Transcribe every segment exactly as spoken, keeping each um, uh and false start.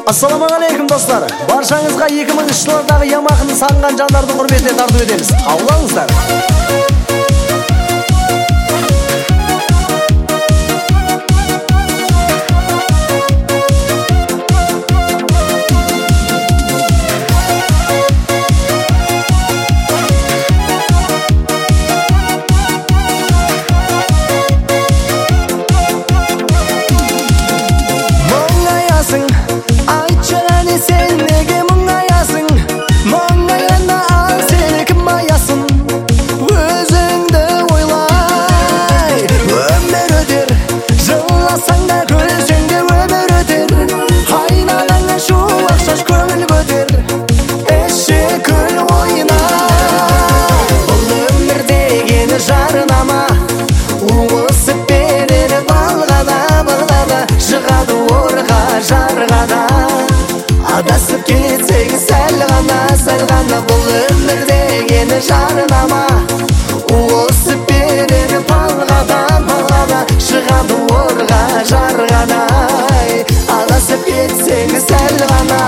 Ассалаумағалейкум достар. Баршаңызға екі мың үшінші жылдардағы Ямаханы сағынған жандардың құрметіне тарту етеміз. Қабыл алыңыздар. Адасып кетсең сәл ғана, сәл ғана бұл өмірдегі жарнама. Осып берер палғадан, палғада шығады орға жарғадай. Адасып кетсең сәл ғана.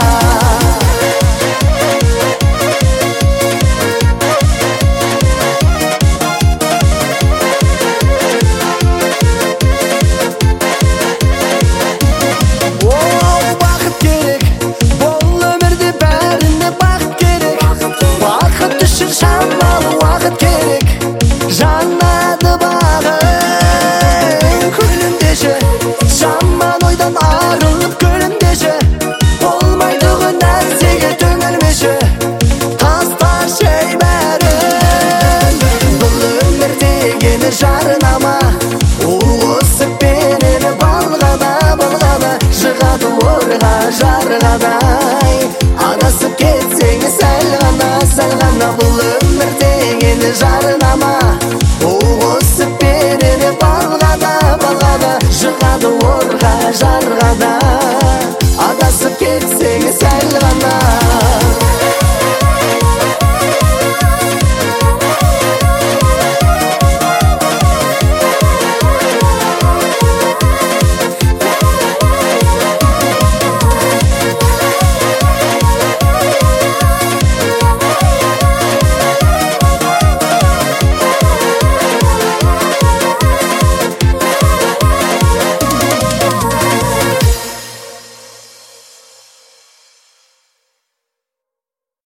Жанады бағың күліндеші, жаман ойдан арылып күліндеші. Болмайдығы нәрсеге төңілмеші, тастар шей бәрін. Бұл өмір дегені жарнама, осып берер балғада, балғада шығады орға жарғадай. Адасып кетсең сәл ғана, сәл ғана бұл өмір дегені жарнама. Осып берер балғада, балғада шығады орға жарғада.